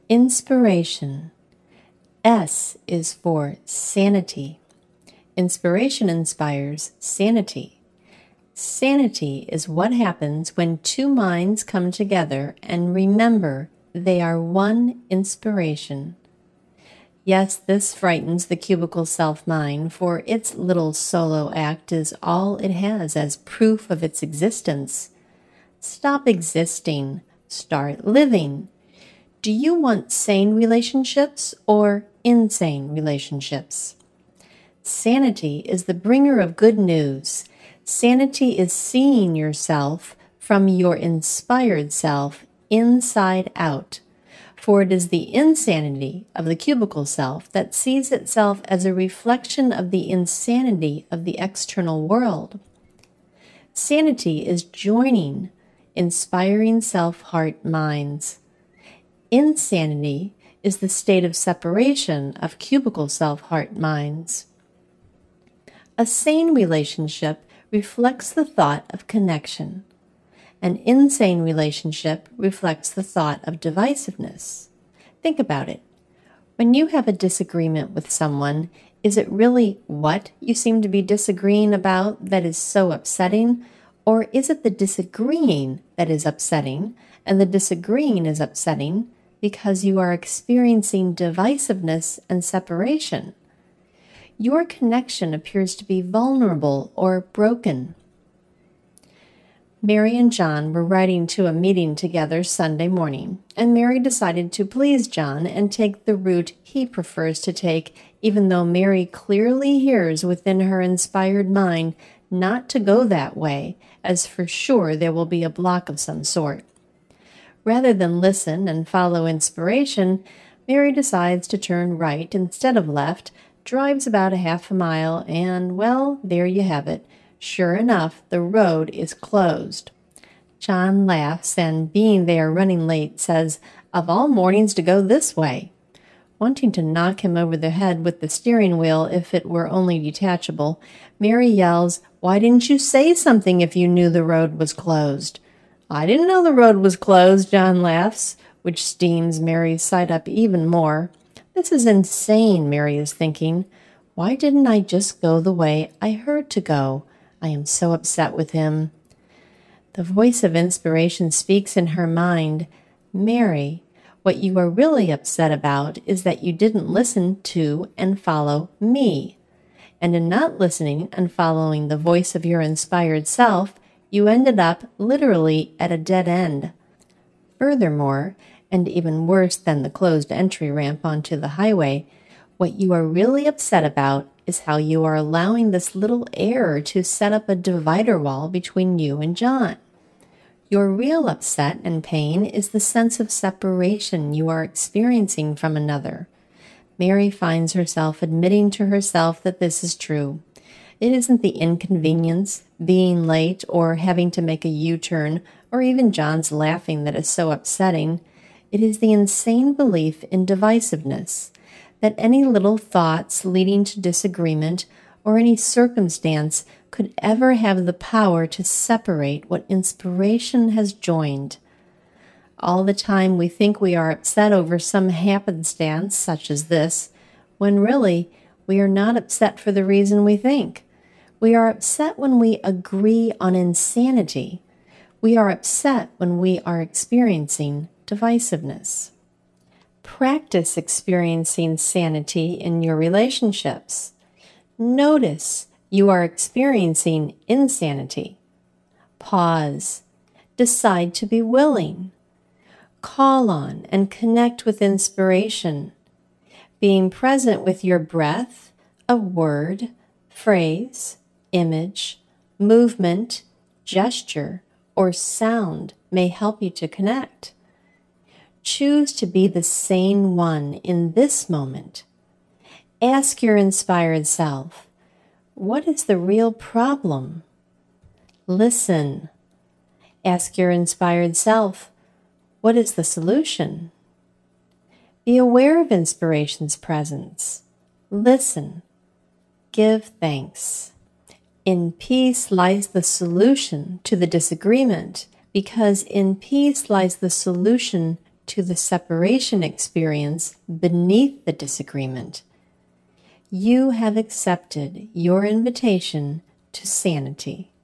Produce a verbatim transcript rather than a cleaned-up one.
Inspiration. S is for sanity. Inspiration inspires sanity. Sanity is what happens when two minds come together and remember they are one inspiration. Yes, this frightens the cubicle self-mind, for its little solo act is all it has as proof of its existence. Stop existing. Start living. Do you want sane relationships or insane relationships? Sanity is the bringer of good news. Sanity is seeing yourself from your inspired self inside out. For it is the insanity of the cubicle self that sees itself as a reflection of the insanity of the external world. Sanity is joining inspiring self-heart minds. Insanity is the state of separation of cubicle self-heart minds. A sane relationship reflects the thought of connection. An insane relationship reflects the thought of divisiveness. Think about it. When you have a disagreement with someone, is it really what you seem to be disagreeing about that is so upsetting? Or is it the disagreeing that is upsetting, and the disagreeing is upsetting because you are experiencing divisiveness and separation? Your connection appears to be vulnerable or broken. Mary and John were riding to a meeting together Sunday morning, and Mary decided to please John and take the route he prefers to take, even though Mary clearly hears within her inspired mind not to go that way, as for sure there will be a block of some sort. Rather than listen and follow inspiration, Mary decides to turn right instead of left, drives about a half a mile, and, well, there you have it. Sure enough, the road is closed. John laughs and, being they are running late, says, "Of all mornings to go this way." Wanting to knock him over the head with the steering wheel if it were only detachable, Mary yells, "Why didn't you say something if you knew the road was closed?" "I didn't know the road was closed," John laughs, which steams Mary's side up even more. This is insane, Mary is thinking. Why didn't I just go the way I heard to go? I am so upset with him. The voice of inspiration speaks in her mind. Mary, what you are really upset about is that you didn't listen to and follow me. And in not listening and following the voice of your inspired self, you ended up literally at a dead end. Furthermore, and even worse than the closed entry ramp onto the highway, what you are really upset about is how you are allowing this little error to set up a divider wall between you and John. Your real upset and pain is the sense of separation you are experiencing from another. Mary finds herself admitting to herself that this is true. It isn't the inconvenience, being late, or having to make a U-turn, or even John's laughing that is so upsetting. It is the insane belief in divisiveness, that any little thoughts leading to disagreement or any circumstance could ever have the power to separate what inspiration has joined. All the time we think we are upset over some happenstance such as this, when really we are not upset for the reason we think. We are upset when we agree on insanity. We are upset when we are experiencing divisiveness. Practice experiencing sanity in your relationships. Notice you are experiencing insanity. Pause. Decide to be willing. Call on and connect with inspiration. Being present with your breath, a word, phrase, image, movement, gesture, or sound may help you to connect. Choose to be the sane one in this moment. Ask your inspired self, what is the real problem? Listen. Ask your inspired self, what is the solution? Be aware of inspiration's presence. Listen. Give thanks. In peace lies the solution to the disagreement, because in peace lies the solution to the separation experience beneath the disagreement. You have accepted your invitation to sanity.